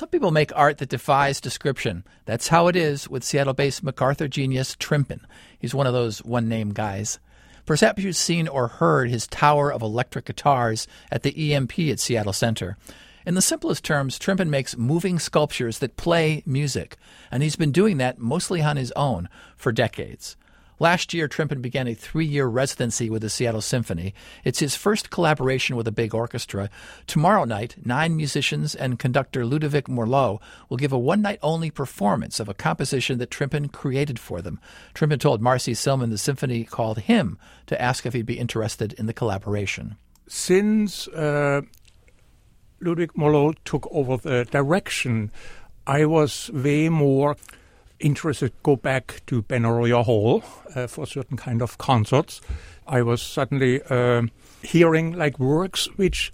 Some people make art that defies description. That's how it is with Seattle-based MacArthur genius Trimpin. He's one of those one-name guys. Perhaps you've seen or heard his tower of electric guitars at the EMP at Seattle Center. In the simplest terms, Trimpin makes moving sculptures that play music, and he's been doing that mostly on his own for decades. Last year, Trimpin began a 3-year residency with the Seattle Symphony. It's his first collaboration with a big orchestra. Tomorrow night, 9 musicians and conductor Ludovic Morlot will give a one-night-only performance of a composition that Trimpin created for them. Trimpin told Marcy Silman the symphony called him to ask if he'd be interested in the collaboration. Since Ludovic Morlot took over the direction, I was way more interested to go back to Benaroya Hall for certain kind of concerts. I was suddenly hearing like works which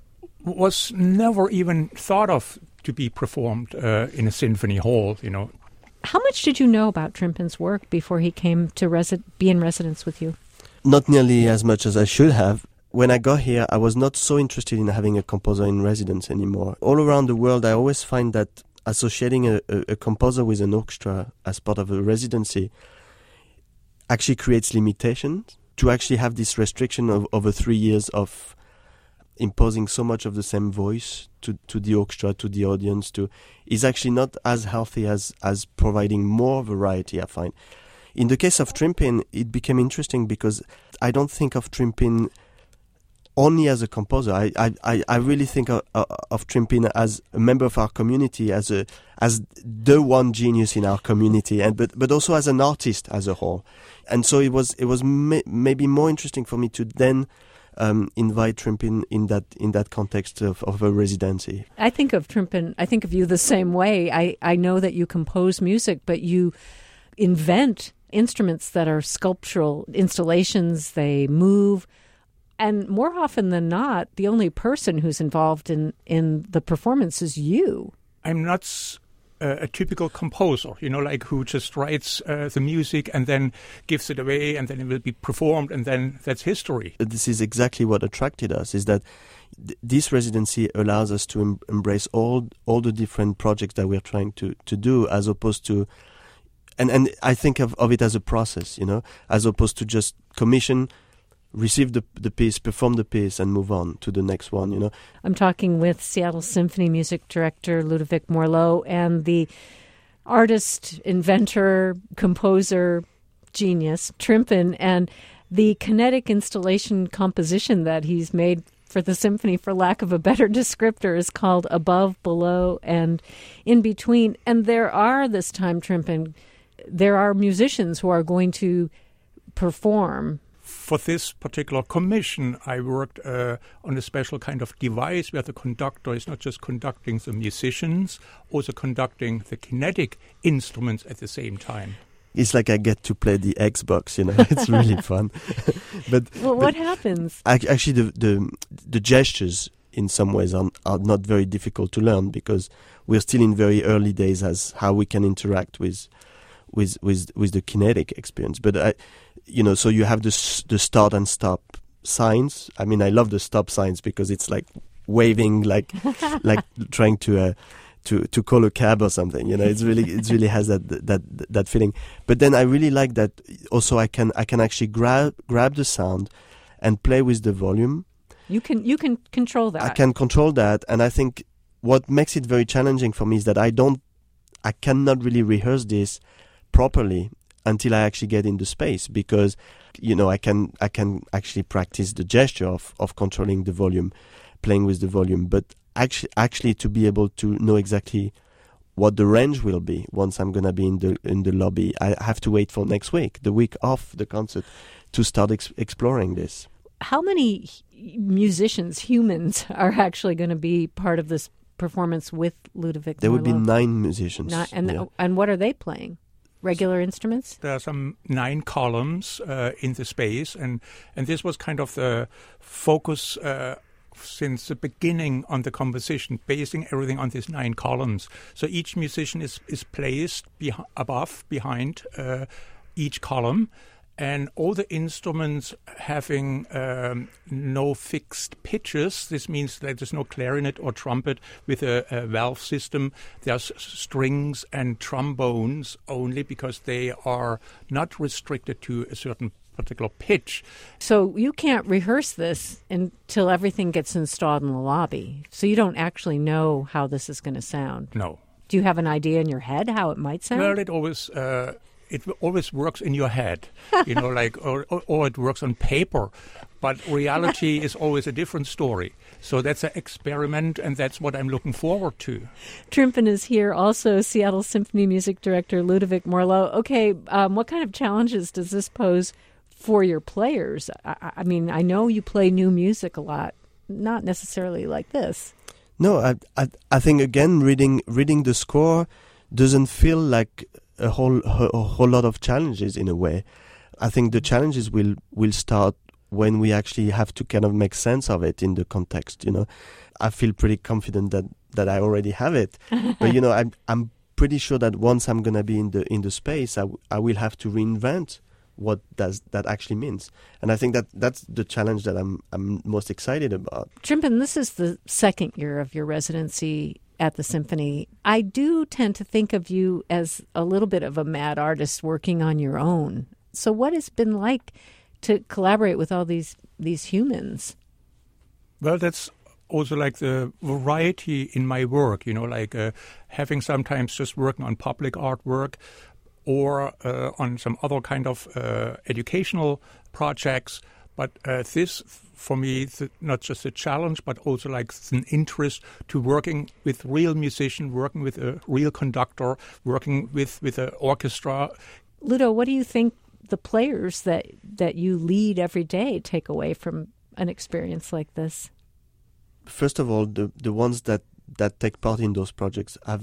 was never even thought of to be performed in a symphony hall, you know. How much did you know about Trimpin's work before he came to be in residence with you? Not nearly as much as I should have. When I got here, I was not so interested in having a composer in residence anymore. All around the world, I always find that associating a composer with an orchestra as part of a residency actually creates limitations. To actually have this restriction of over 3 years of imposing so much of the same voice to the orchestra, to the audience, is actually not as healthy as providing more variety, I find. In the case of Trimpin, it became interesting because I don't think of Trimpin only as a composer. I really think of Trimpin as a member of our community, as the one genius in our community, but also as an artist as a whole. And so it was maybe more interesting for me to then invite Trimpin in that context of a residency. I think of Trimpin, I think of you the same way. I know that you compose music, but you invent instruments that are sculptural installations. They move. And more often than not, the only person who's involved in the performance is you. I'm not a typical composer, you know, like who just writes the music and then gives it away and then it will be performed and then that's history. This is exactly what attracted us, is that this residency allows us to embrace all the different projects that we're trying to do, as opposed to, and I think of it as a process, you know, as opposed to just commission, receive the piece, perform the piece, and move on to the next one, you know. I'm talking with Seattle Symphony music director Ludovic Morlot and the artist, inventor, composer, genius, Trimpin, and the kinetic installation composition that he's made for the symphony, for lack of a better descriptor, is called Above, Below, and In Between. And there are, this time, Trimpin, there are musicians who are going to perform. For this particular commission, I worked on a special kind of device where the conductor is not just conducting the musicians, also conducting the kinetic instruments at the same time. It's like I get to play the Xbox, you know. It's really fun. But what happens? Actually, the gestures in some ways are not very difficult to learn, because we're still in very early days as how we can interact with the kinetic experience. But so you have the start and stop signs. I mean, I love the stop signs because it's like waving, like trying to call a cab or something. You know, it really has that feeling. But then I really like that also I can actually grab the sound and play with the volume. You can control that. I can control that, and I think what makes it very challenging for me is that I cannot really rehearse this properly until I actually get in the space, because I can actually practice the gesture of controlling the volume, playing with the volume, but actually to be able to know exactly what the range will be once I'm gonna be in the lobby, I have to wait for next week, the week of the concert, to start exploring this. How many musicians, humans, are actually going to be part of this performance with Ludovic Morlot? There will be 9 musicians. And what are they playing? Regular instruments? There are some 9 columns in the space, and this was kind of the focus since the beginning on the composition, basing everything on these 9 columns. So each musician is placed behind each column, And all the instruments having no fixed pitches. This means that there's no clarinet or trumpet with a valve system. There's strings and trombones only because they are not restricted to a certain particular pitch. So you can't rehearse this until everything gets installed in the lobby. So you don't actually know how this is going to sound. No. Do you have an idea in your head how it might sound? Well, it always works in your head, or it works on paper. But reality is always a different story. So that's an experiment, and that's what I'm looking forward to. Trimpen is here, also Seattle Symphony Music Director Ludovic Morlot. Okay, what kind of challenges does this pose for your players? I mean, I know you play new music a lot, not necessarily like this. No, I think, again, reading the score doesn't feel like a whole lot of challenges in a way. I think the challenges will start when we actually have to kind of make sense of it in the context. I feel pretty confident that I already have it, but I'm pretty sure that once I'm gonna be in the space, I will have to reinvent what does that actually means. And I think that's the challenge that I'm most excited about. Trimpen, this is the second year of your residency at the Symphony. I do tend to think of you as a little bit of a mad artist working on your own. So what has it been like to collaborate with all these humans? Well, that's also like the variety in my work, having sometimes just working on public artwork or on some other kind of educational projects. But this, for me, is not just a challenge, but also like an interest to working with real musician, working with a real conductor, working with an orchestra. Ludo, what do you think the players that you lead every day take away from an experience like this? First of all, the ones that take part in those projects have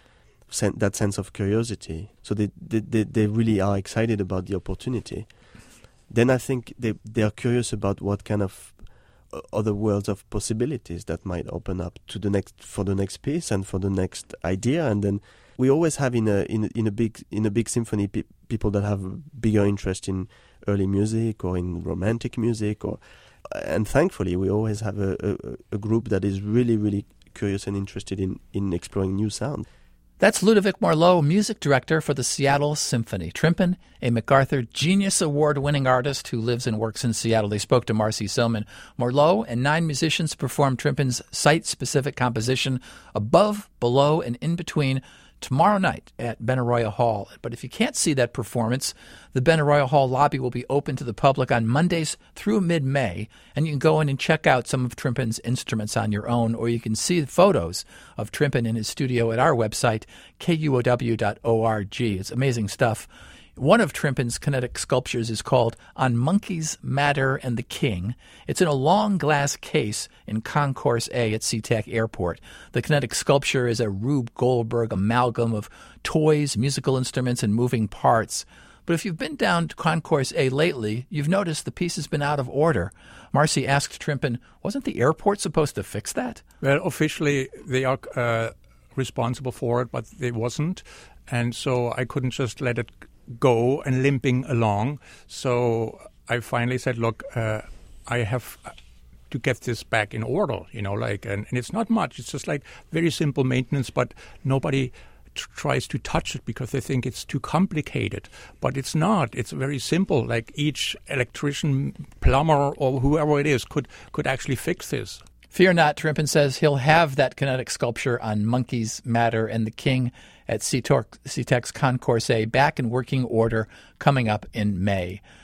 that sense of curiosity. So they really are excited about the opportunity. Then I think they are curious about what kind of other worlds of possibilities that might open up for the next piece and for the next idea. And then we always have in a big symphony people that have bigger interest in early music or in romantic music, and thankfully we always have a group that is really, really curious and interested in exploring new sound. That's Ludovic Morlot, music director for the Seattle Symphony. Trimpen, a MacArthur Genius Award-winning artist who lives and works in Seattle. They spoke to Marcy Soman. Morlot and 9 musicians performed Trimpen's site-specific composition, Above, Below, and In Between, tomorrow night at Benaroya Hall. But if you can't see that performance, the Benaroya Hall lobby will be open to the public on Mondays through mid-May, and you can go in and check out some of Trimpen's instruments on your own, or you can see photos of Trimpen in his studio at our website, kuow.org. It's amazing stuff. One of Trimpen's kinetic sculptures is called On Monkeys, Matter, and the King. It's in a long glass case in Concourse A at SeaTac Airport. The kinetic sculpture is a Rube Goldberg amalgam of toys, musical instruments, and moving parts. But if you've been down to Concourse A lately, you've noticed the piece has been out of order. Marcy asked Trimpen, wasn't the airport supposed to fix that? Well, officially they are responsible for it, but they wasn't. And so I couldn't just let it go and limping along. So I finally said, look, I have to get this back in order, and it's not much. It's just like very simple maintenance, but nobody tries to touch it because they think it's too complicated. But it's not. It's very simple. Like each electrician, plumber, or whoever it is could actually fix this. Fear not, Trimpen says he'll have that kinetic sculpture on Monkeys, Matter, and the King at SeaTac's Concourse A back in working order coming up in May.